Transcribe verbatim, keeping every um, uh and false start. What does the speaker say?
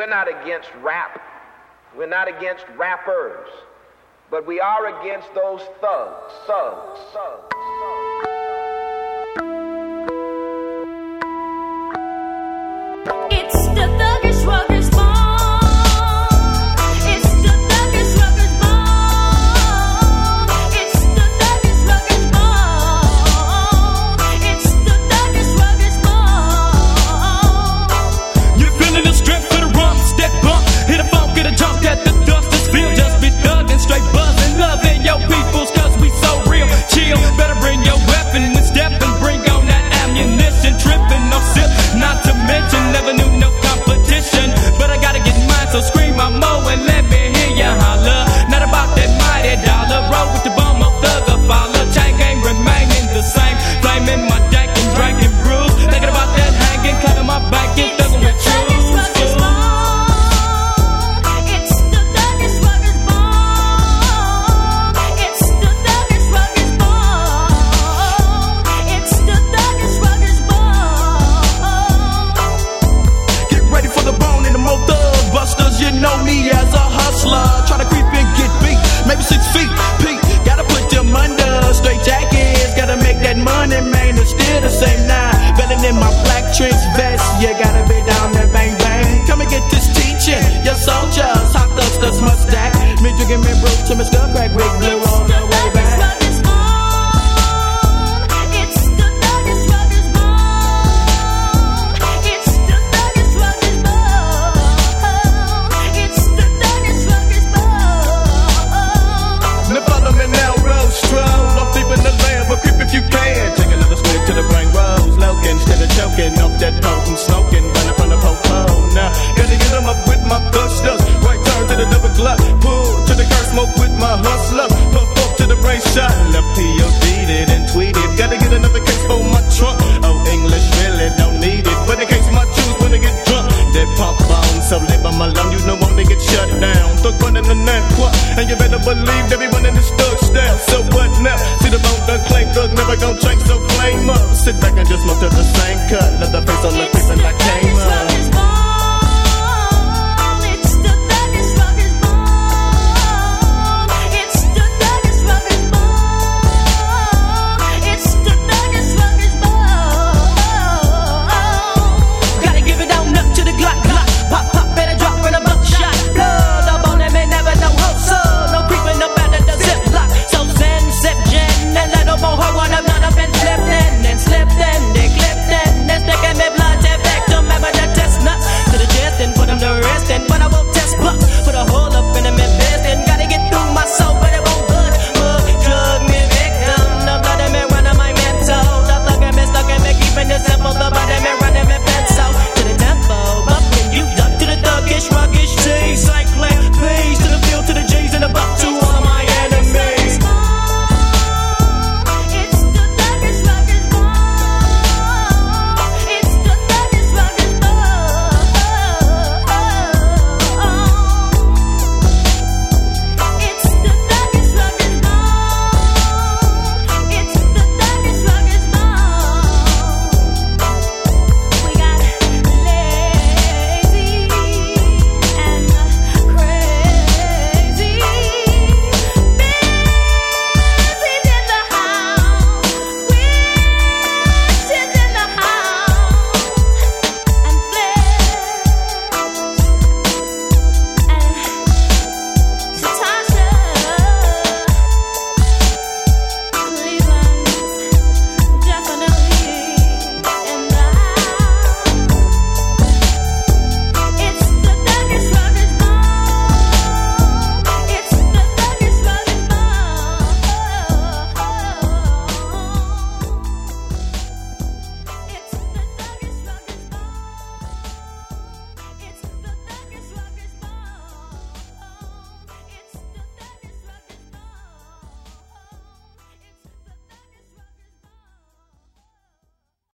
We're not against rap. We're not against rappers. But we are against those thugs, thugs, thugs, thugs. It's the thuggish ruggers bone. It's the thuggish ruggers bone. It's the thuggish ruggers bone. It's the thuggish ruggers bone. You're feeling the strength for the rumps that bump. Hit a funk, get a jump at the dust. This feel just be thuggin', straight buzzin', loving your peoples 'cause we so real. Chill, better bring your weapon when steppin', bring on that ammunition, trippin', no sip, not to mention never knew no competition. But I gotta get mine, so scream my mo and let me hear ya holler. Not about that mighty dollar, roll with the bum of thugger follow. Chain game remaining the same, flaming my deck and drinking brews. Thinking about that hanging, clapping my back, get thuggin' with you. You know me as a hustler, try to creep and get beat, maybe six feet, Pete, gotta put them under, straight jackets, gotta make that money, man, it's still the same now, belling in my black trench vest, you gotta be down there, bang, bang, come and get this teaching, your soldiers, hot dusters must stack, me drinking me brew to my skull crack, big blue all the way back. If you can, take another swig to the brain rolls, loking, instead of choking off that potent smoking, running from the po-po. Now, gotta get them up with my gustlers, right turn to the double glut, pull to the curse, smoke with my hustler, puff up to the brain shot, left P O D'd it and tweeted, gotta get another case for my trunk, oh, English really don't need it, but in case my juice when I get drunk, that pump bone, so live on my lung, you know I'm gonna get shut down, thug running the neck, what, and you better believe everyone in the stood still, so what now, see the bone done clank, thug never gon' change, so flame up, sit back and just smoke to the same cut, let the face on the face and I came up.